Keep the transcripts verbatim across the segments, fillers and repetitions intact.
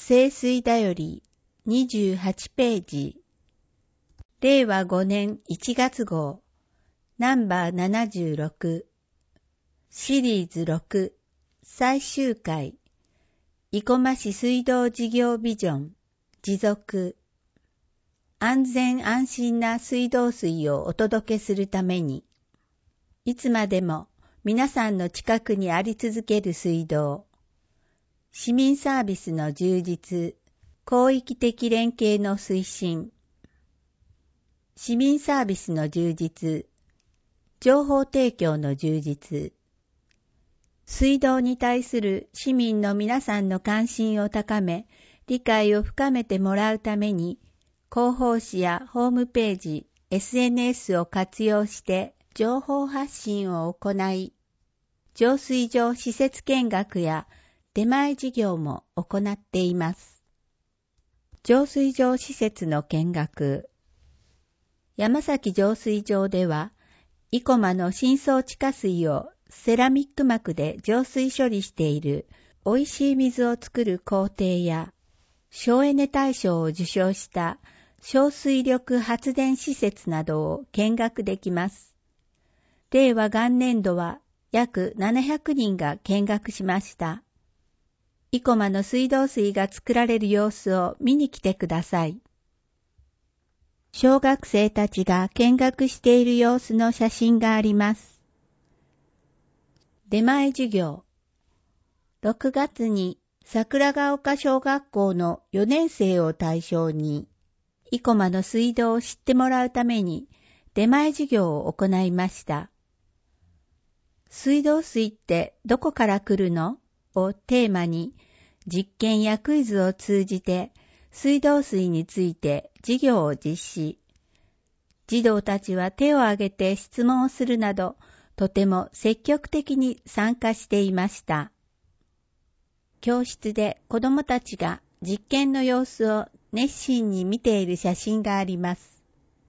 聖水だよりにじゅうはちページ。れいわごねんいちがつ号、ナンバーななじゅうろく、シリーズろく、最終回、生駒市水道事業ビジョン、持続。安全安心な水道水をお届けするために、いつまでも皆さんの近くにあり続ける水道、市民サービスの充実、広域的連携の推進、市民サービスの充実、情報提供の充実、水道に対する市民の皆さんの関心を高め、理解を深めてもらうために、広報誌やホームページ、エスエヌエス を活用して情報発信を行い、浄水場施設見学や出前事業も行っています。浄水場施設の見学。山崎浄水場では、生駒の深層地下水をセラミック膜で浄水処理している美味しい水を作る工程や、省エネ大賞を受賞した小水力発電施設などを見学できます。令和元年度は約ななひゃくにんが見学しました。生駒の水道水が作られる様子を見に来てください。小学生たちが見学している様子の写真があります。出前授業。ろくがつに桜ヶ丘小学校のよねん生を対象に、生駒の水道を知ってもらうために出前授業を行いました。水道水ってどこから来るの？をテーマに実験やクイズを通じて水道水について授業を実施。児童たちは手を挙げて質問をするなど、とても積極的に参加していました。教室で子どもたちが実験の様子を熱心に見ている写真があります。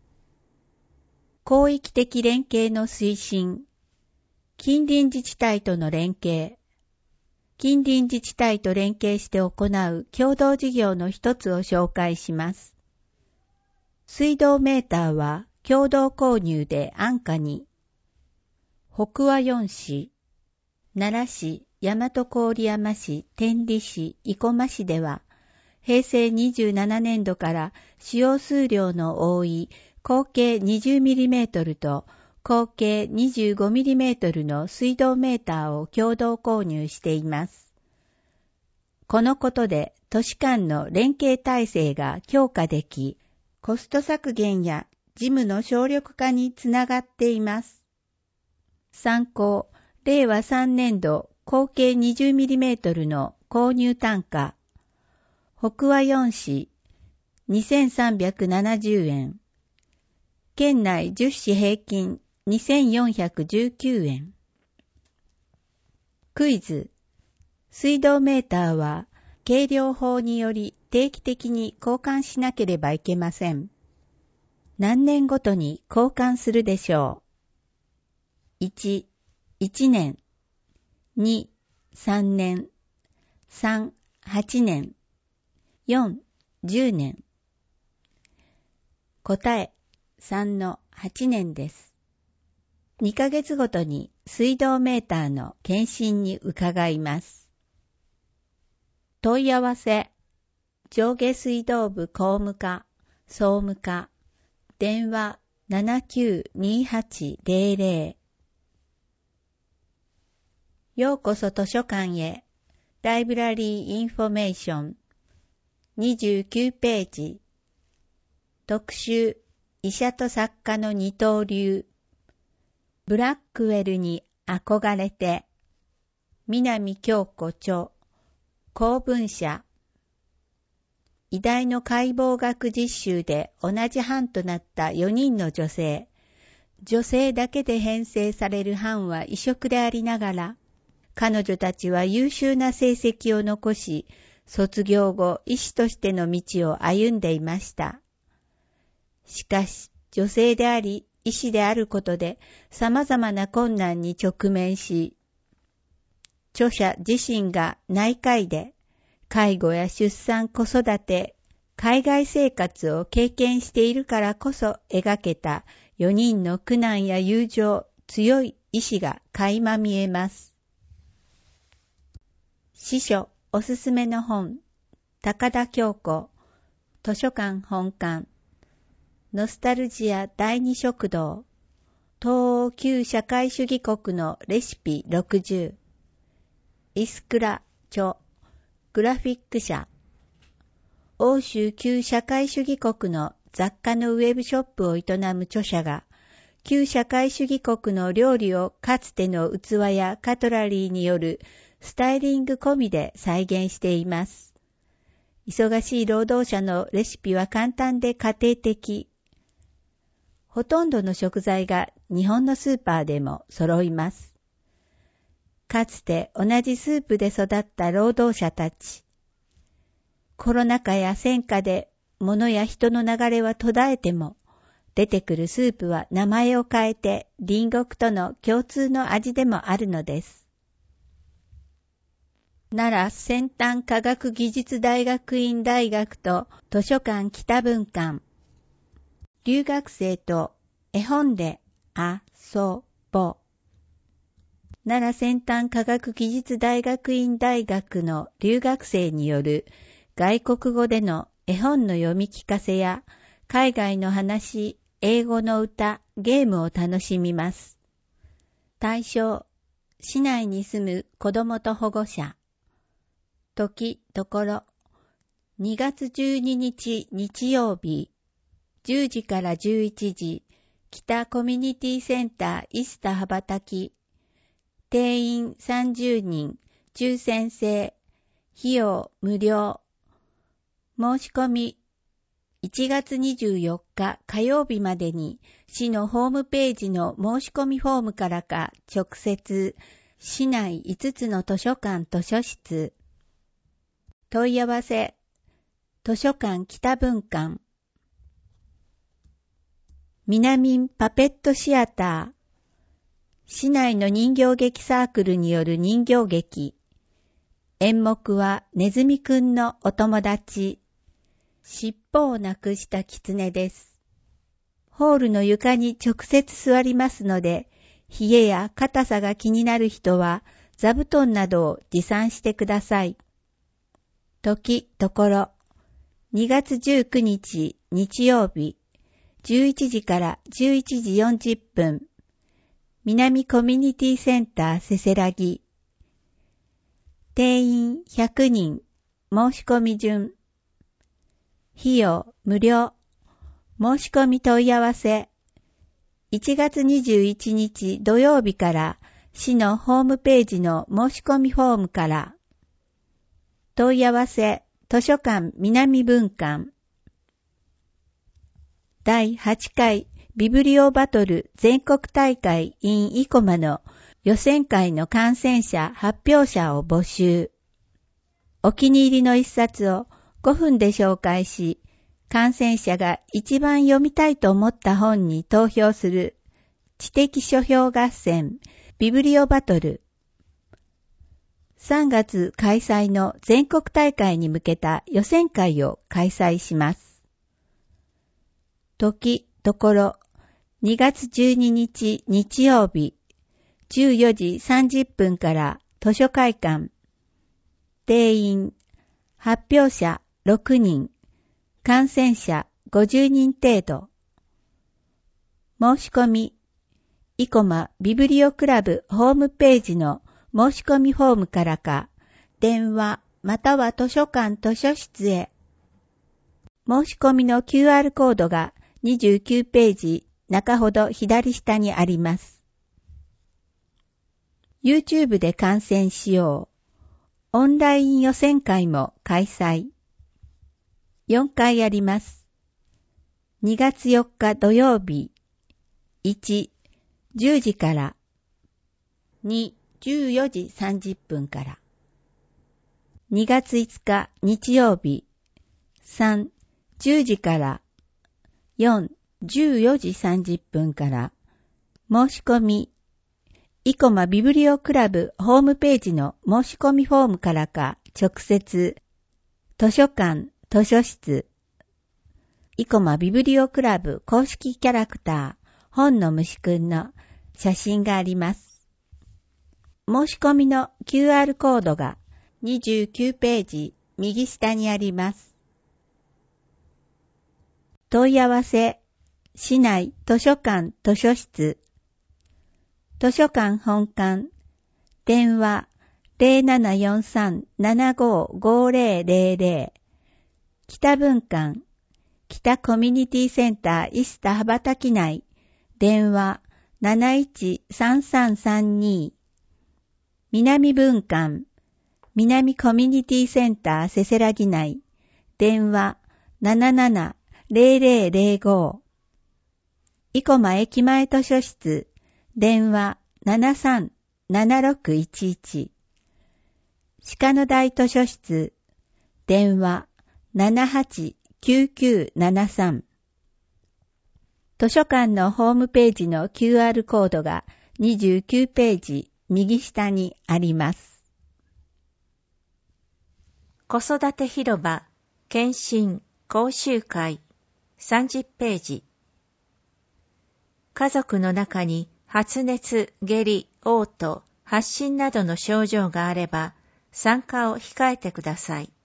広域的連携の推進。近隣自治体との連携。近隣自治体と連携して行う共同事業の一つを紹介します。水道メーターは共同購入で安価に。北和よん市、奈良市、大和郡山市、天理市、生駒市では、へいせいにじゅうななねんどから使用数量の多い合計 にじゅうミリメートル と合計 にじゅうごミリメートル の水道メーターを共同購入しています。このことで都市間の連携体制が強化でき、コスト削減や事務の省力化につながっています。参考、れいわさんねんど合計 にじゅうミリメートル の購入単価。北和よん市、にせんさんびゃくななじゅうえん。県内じゅっ市平均にせんよんひゃくじゅうきゅうえん。クイズ。水道メーターは計量法により定期的に交換しなければいけません。何年ごとに交換するでしょう。いち、いちねん。に、さんねん。さん、はちねん。よん、じゅうねん。答え、さんのはちねんです。にかげつごとに水道メーターの検診に伺います。問い合わせ、上下水道部工務課、総務課、電話 ななきゅうにはちゼロゼロ。ようこそ図書館へ。ライブラリーインフォメーション。にじゅうきゅうページ。特集、医者と作家の二刀流。ブラックウェルに憧れて。南京子著。公文社。医大の解剖学実習で同じ班となったよにんの女性。女性だけで編成される班は異色でありながら、彼女たちは優秀な成績を残し、卒業後医師としての道を歩んでいました。しかし、女性であり、医師であることで様々な困難に直面し、著者自身が内科医で、 介護や出産、子育て、海外生活を経験しているからこそ描けたよにんの苦難や友情、強い意志が垣間見えます。司書おすすめの本、高田京子、図書館本館、ノスタルジア第二食堂、東欧旧社会主義国のレシピろくじゅう、イスクラ著、グラフィック社、欧州旧社会主義国の雑貨のウェブショップを営む著者が、旧社会主義国の料理をかつての器やカトラリーによるスタイリング込みで再現しています。忙しい労働者のレシピは簡単で家庭的。ほとんどの食材が日本のスーパーでも揃います。かつて同じスープで育った労働者たち。コロナ禍や戦禍で物や人の流れは途絶えても、出てくるスープは名前を変えて隣国との共通の味でもあるのです。奈良先端科学技術大学院大学と図書館北文館。留学生と絵本で遊ぼう。奈良先端科学技術大学院大学の留学生による外国語での絵本の読み聞かせや海外の話、英語の歌、ゲームを楽しみます。対象、市内に住む子どもと保護者。時、ところ、にがつじゅうににち日曜日、じゅうじからじゅういちじ、北コミュニティセンターイスタ羽ばたき。定員さんじゅうにん、抽選制、費用無料。申し込み、いちがつにじゅうよっか火曜日までに市のホームページの申し込みフォームからか直接市内いつつの図書館図書室問い合わせ図書館北文館南パペットシアター市内の人形劇サークルによる人形劇演目はネズミくんのお友達尻尾をなくした狐です。ホールの床に直接座りますので、冷えや硬さが気になる人は座布団などを持参してください。時、ところ、にがつじゅうくにち日曜日、じゅういちじからじゅういちじよんじゅっぷん、南コミュニティセンターせせらぎ。定員ひゃくにん、申し込み順。費用無料。申し込み問い合わせ。いちがつにじゅういちにち土曜日から市のホームページの申し込みフォームから。問い合わせ図書館南文館。だいはちかいビブリオバトル全国大会 in 生駒の予選会の観戦者発表者を募集。お気に入りの一冊をごふんで紹介し、観戦者が一番読みたいと思った本に投票する知的書評合戦ビブリオバトル。さんがつ開催の全国大会に向けた予選会を開催します。時、ところ、にがつじゅうににち日曜日、じゅうよじさんじゅっぷんから図書会館。定員、発表者ろくにん、観戦者ごじゅうにん程度。申し込み、生駒ビブリオクラブホームページの申し込みフォームからか、電話または図書館図書室へ。申し込みの キューアール コードがにじゅうきゅうページ中ほど左下にあります。YouTube で観戦しよう。オンライン予選会も開催。よんかいあります。にがつよっか土曜日。いち、じゅうじから。に、じゅうよじさんじゅっぷんから。にがついつか日曜日。さん、じゅうじから。よん、じゅうよじさんじゅっぷんから。申し込み。生駒ビブリオクラブホームページの申し込みフォームからか直接図書館、図書室、生駒ビブリオクラブ公式キャラクター、本の虫くんの写真があります。申し込みの キューアール コードがにじゅうきゅうページ右下にあります。問い合わせ、市内図書館図書室、図書館本館、電話 ゼロななよんさん ななごごゼロゼロゼロ、北文館、北コミュニティセンターイスタ羽ばたき内、電話 なないちさんさんさんに、南文館、南コミュニティセンターせせらぎ内、電話 ななななゼロゼロゼロご、生駒駅前図書室、電話 ななさんななろくいちいち、鹿の台図書室、電話 ななはちきゅうきゅうななさん。図書館のホームページの キューアール コードがにじゅうきゅうページ右下にあります。 子育て広場検診講習会さんじゅうページ。家族の中に発熱、下痢、嘔吐、発疹などの症状があれば参加を控えてください。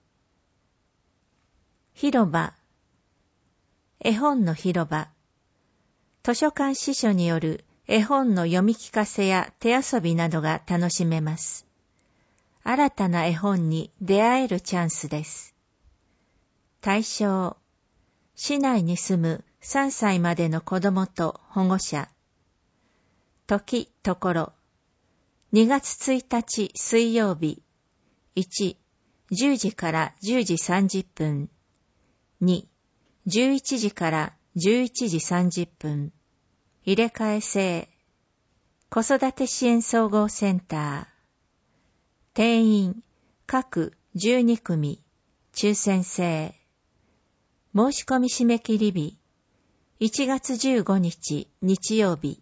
広場、絵本の広場、図書館司書による絵本の読み聞かせや手遊びなどが楽しめます。新たな絵本に出会えるチャンスです。対象、市内に住むさんさいまでの子供と保護者。時、ところ、にがつついたち水曜日、いち、じゅうじからじゅうじさんじゅっぷん、に、じゅういちじからじゅういちじさんじゅっぷん、入れ替え制、子育て支援総合センター、定員、各じゅうにくみ、抽選制、申し込み締め切り日、いちがつじゅうごにち日曜日、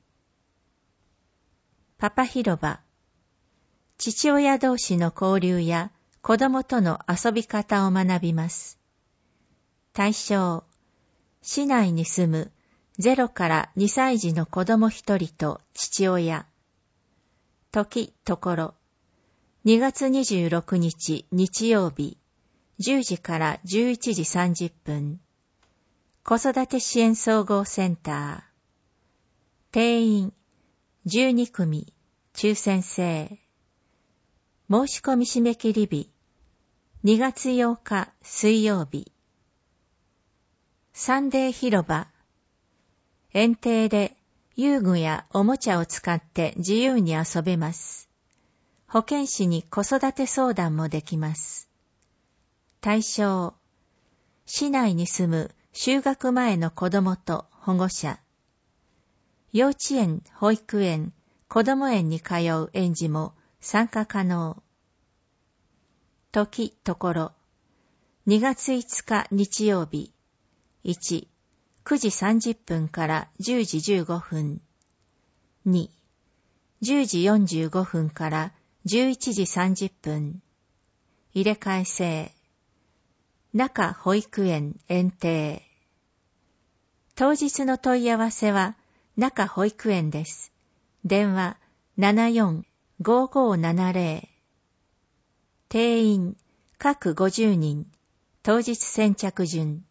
パパ広場、父親同士の交流や子供との遊び方を学びます。対象、市内に住むゼロからにさい児の子供一人と父親。時、ところ、にがつにじゅうろくにち日曜日、じゅうじからじゅういちじさんじゅっぷん。子育て支援総合センター。定員、じゅうにくみ、抽選制。申し込み締め切り日、にがつようか水曜日。サンデー広場。園庭で遊具やおもちゃを使って自由に遊べます。保健師に子育て相談もできます。対象、市内に住む就学前の子供と保護者。幼稚園、保育園、子供園に通う園児も参加可能。時、ところ、にがついつか日曜日、いち、くじさんじゅっぷんからじゅうじじゅうごふん、に、じゅうじよんじゅうごふんからじゅういちじさんじゅっぷん、入れ替え制、中保育園園庭。当日の問い合わせは中保育園です。電話 ななよんごごななゼロ。定員、各ごじゅうにん、当日先着順。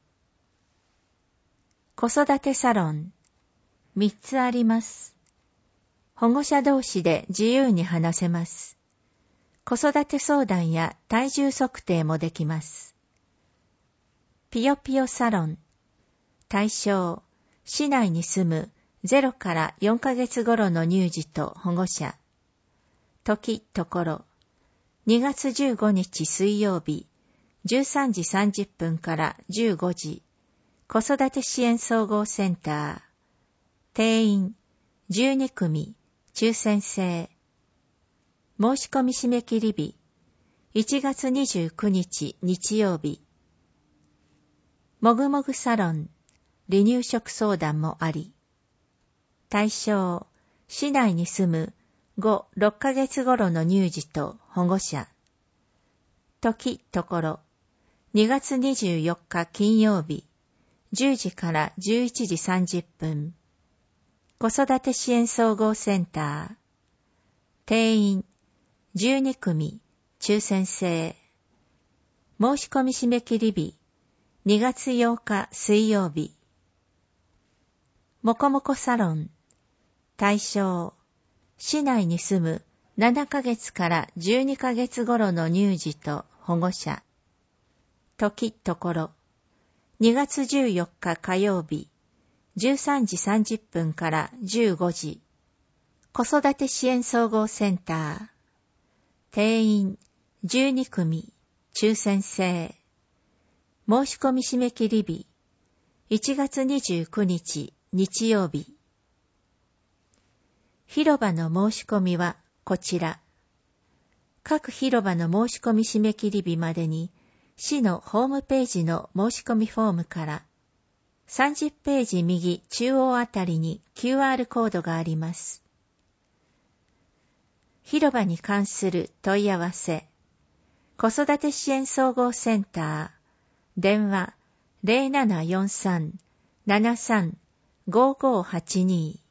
子育てサロン、みっつあります。保護者同士で自由に話せます。子育て相談や体重測定もできます。ピヨピヨサロン、対象、市内に住むゼロからよんかげつ頃の乳児と保護者。時、ところ、にがつじゅうごにち水曜日、じゅうさんじさんじゅっぷんからじゅうごじ、子育て支援総合センター。定員、じゅうにくみ、抽選制。申し込み締め切り日、いちがつにじゅうくにち日曜日。もぐもぐサロン、離乳食相談もあり。対象、市内に住むご、ろっかげつ頃の乳児と保護者。時、ところ、 にがつにじゅうよっか金曜日、じゅうじからじゅういちじさんじゅっぷん。子育て支援総合センター。定員じゅうにくみ、抽選制。申し込み締め切り日、にがつようか水曜日。もこもこサロン。対象、市内に住むななかげつからじゅうにかげつ頃の乳児と保護者。時ところ、にがつじゅうよっか火曜日、じゅうさんじさんじゅっぷんからじゅうごじ。子育て支援総合センター。定員じゅうにくみ、抽選制。申し込み締め切り日、いちがつにじゅうくにち日曜日。広場の申し込みはこちら。各広場の申し込み締め切り日までに、市のホームページの申し込みフォームからさんじゅっページ右中央あたりに キューアール コードがあります。広場に関する問い合わせ、子育て支援総合センター、電話 ゼロななよんさん ななさん ごごはちに。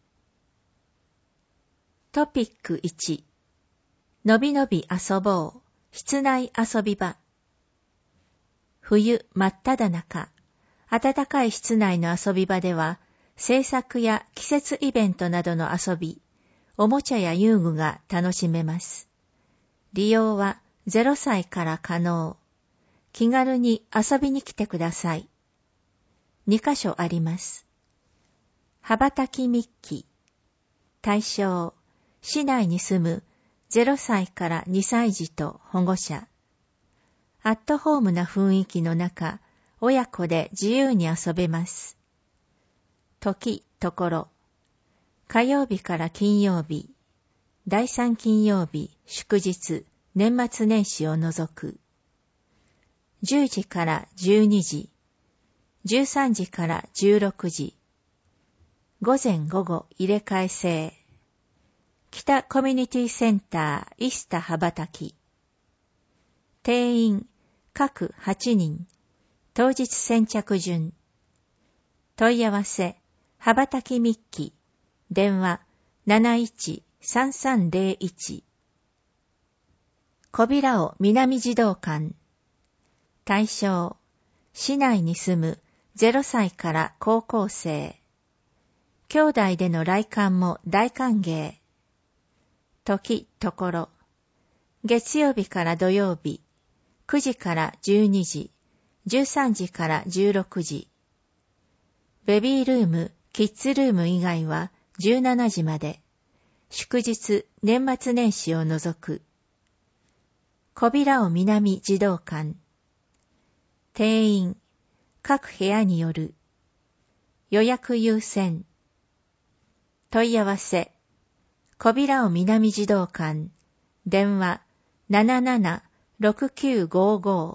トピックいち、のびのび遊ぼう、室内遊び場。冬真っ只中、暖かい室内の遊び場では、制作や季節イベントなどの遊び、おもちゃや遊具が楽しめます。利用はゼロさいから可能。気軽に遊びに来てください。にかしょあります。羽ばたきミッキー。対象、市内に住むゼロさいからにさい児と保護者。アットホームな雰囲気の中、親子で自由に遊べます。時、ところ。火曜日から金曜日、だいさん金曜日、祝日、年末年始を除く。じゅうじからじゅうにじ、じゅうさんじからじゅうろくじ。午前午後入れ替え制。北コミュニティセンターイスタ羽ばたき。定員各はちにん。当日先着順。問い合わせ、羽ばたきミッキー。電話 なないちさんさんゼロいち。小平尾南児童館。対象、市内に住むゼロさいから高校生。兄弟での来館も大歓迎。時、ところ。月曜日から土曜日、くじからじゅうにじ、じゅうさんじからじゅうろくじ。ベビールーム、キッズルーム以外はじゅうしちじまで。祝日、年末年始を除く。小平尾南児童館。定員、各部屋による。予約優先。問い合わせ、小平尾南児童館。電話 ななななろくきゅうごご。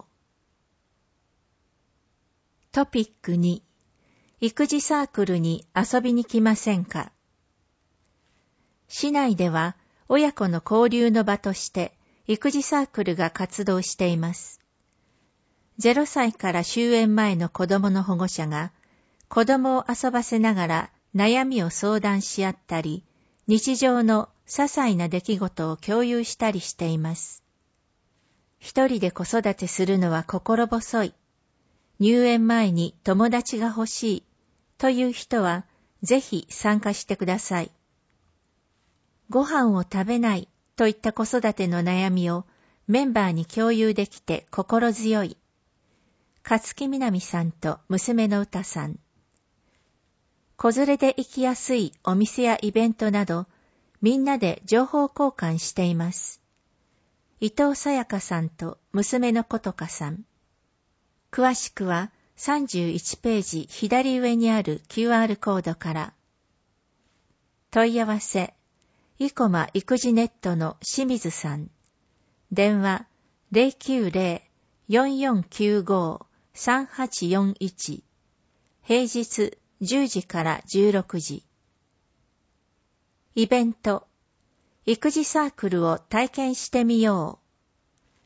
トピックに、育児サークルに遊びに来ませんか？市内では親子の交流の場として育児サークルが活動しています。ゼロさいから終園前の子供の保護者が子供を遊ばせながら悩みを相談し合ったり、日常の些細な出来事を共有したりしています。一人で子育てするのは心細い。入園前に友達が欲しいという人はぜひ参加してください。ご飯を食べないといった子育ての悩みをメンバーに共有できて心強い。勝木みなみさんと娘の歌さん。子連れで行きやすいお店やイベントなど、みんなで情報交換しています。伊藤さやかさんと娘のことかさん。詳しくはさんじゅういちページ左上にある キューアール コードから。問い合わせ、生駒育児ネットの清水さん。電話 ゼロきゅうゼロ よんよんきゅうご さんはちよんいち。平日じゅうじからじゅうろくじ。イベント、育児サークルを体験してみよう。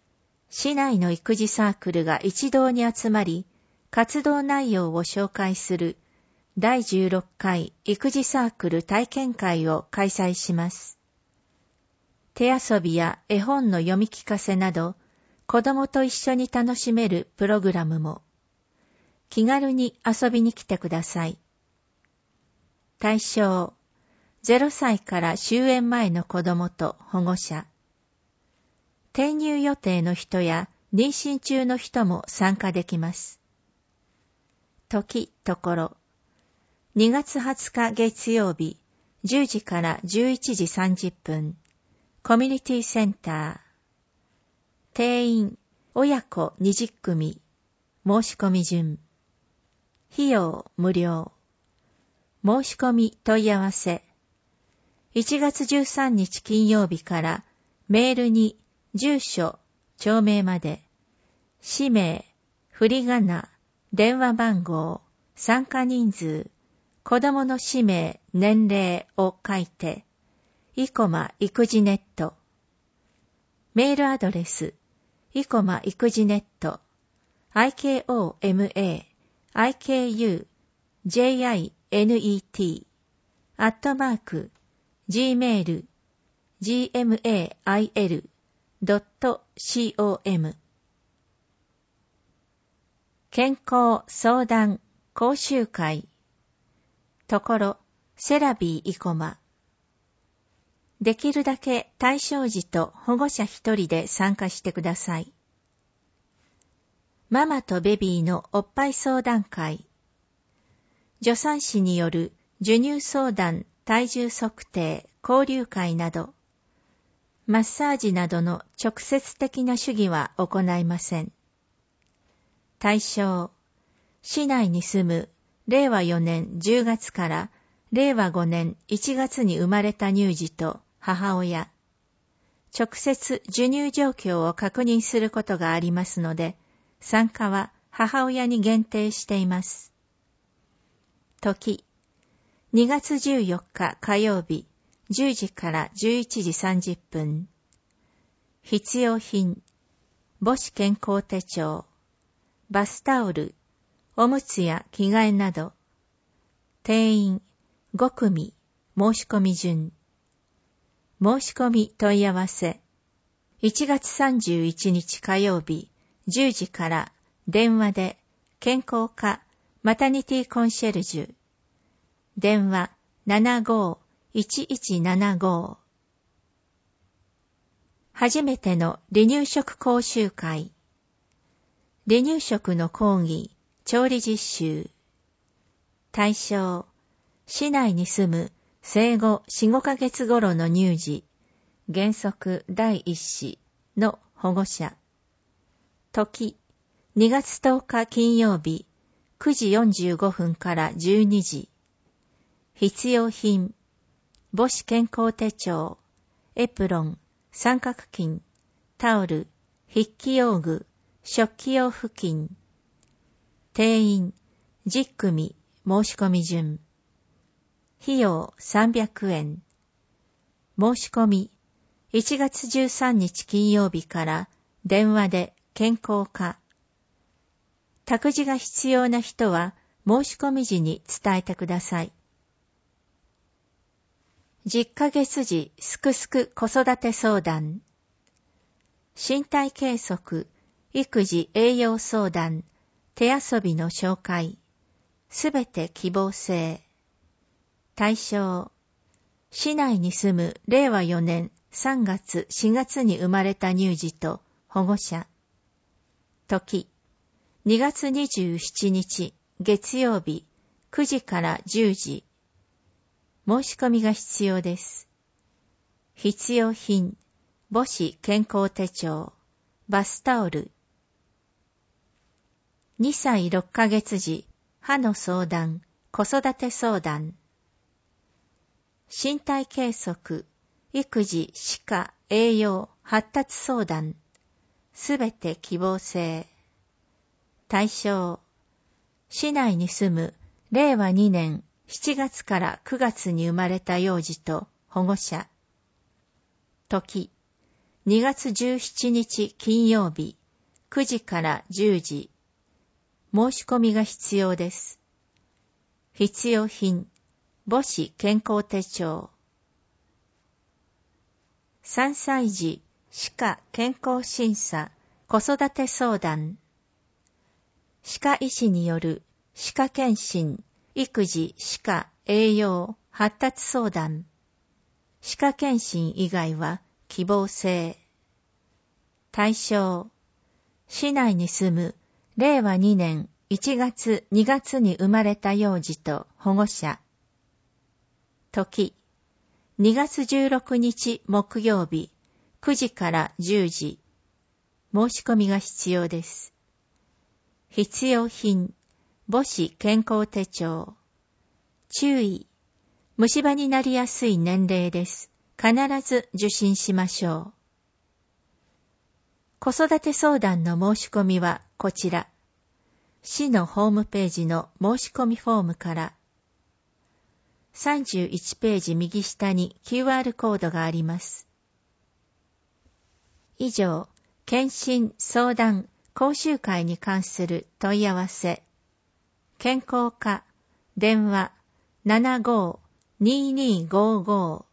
市内の育児サークルが一堂に集まり、活動内容を紹介するだいじゅうろっかい育児サークル体験会を開催します。手遊びや絵本の読み聞かせなど、子供と一緒に楽しめるプログラムも。気軽に遊びに来てください。対象、ゼロさいから終園前の子供と保護者。転入予定の人や妊娠中の人も参加できます。時、ところ。にがつはつか月曜日、じゅうじからじゅういちじさんじゅっぷん、コミュニティセンター。定員、親子にじゅっくみ、申し込み順。費用、無料。申し込み問い合わせ。いちがつじゅうさんにち金曜日からメールに住所、町名まで、氏名、振り仮名、電話番号、参加人数、子供の氏名、年齢を書いて、イコマ育児ネット。メールアドレス、イコマ育児ネット、イコマ、イクユー、ジェイアイエヌイーティー、アットマーク、gmail、gmail、ドット、com。健康相談講習会。ところ、セラビーイコマ。できるだけ対象児と保護者一人で参加してください。ママとベビーのおっぱい相談会。助産師による授乳相談、体重測定、交流会など、マッサージなどの直接的な主義は行いません。対象、市内に住むれいわよねんじゅうがつかられいわごねんいちがつに生まれた乳児と母親。直接授乳状況を確認することがありますので、参加は母親に限定しています。時、にがつじゅうよっか火曜日、じゅうじからじゅういちじさんじゅっぷん。必要品、母子健康手帳、バスタオル、おむつや着替えなど。定員ごくみ、申し込み順。申し込み問い合わせ。いちがつさんじゅういちにち火曜日、じゅうじから電話で健康課マタニティコンシェルジュ。電話 ななごーいちいちななごー。初めての離乳食講習会。離乳食の講義、調理実習。対象、市内に住む生後よん、ごかげつ頃の乳児、原則第一子の保護者。時、にがつとおか金曜日、くじよんじゅうごふんからじゅうにじ。必要品、母子健康手帳、エプロン、三角巾、タオル、筆記用具、食器用布巾。定員、じゅっくみ、申し込み順。費用さんびゃくえん。申し込み、いちがつじゅうさんにち金曜日から電話で健康課。託児が必要な人は申し込み時に伝えてください。じゅっかげつ時すくすく子育て相談。身体計測、育児栄養相談、手遊びの紹介。すべて希望制。対象、市内に住むれいわよねんさんがつしがつに生まれた乳児と保護者。時、にがつにじゅうしちにち月曜日くじからじゅうじ。申し込みが必要です。必要品、母子健康手帳、バスタオル。にさいろっかげつ時、歯の相談、子育て相談。身体計測、育児、歯科、栄養、発達相談。すべて希望制。対象、市内に住むれいわにねんしちがつからくがつに生まれた幼児と保護者。時、にがつじゅうしちにち金曜日くじからじゅうじ。申し込みが必要です。必要品、母子健康手帳。さんさい児歯科健康審査子育て相談。歯科医師による歯科検診、育児、歯科、栄養、発達相談。歯科検診以外は希望制。対象、市内に住むれいわにねんいちがつにがつに生まれた幼児と保護者。時、にがつじゅうろくにち木曜日くじからじゅうじ。申し込みが必要です。必要品、母子健康手帳。注意、虫歯になりやすい年齢です。必ず受診しましょう。子育て相談の申し込みはこちら。市のホームページの申し込みフォームから。さんじゅういちページ右下に キューアール コードがあります。以上、検診相談講習会に関する問い合わせ。健康課電話 ななごーにーにーごーごー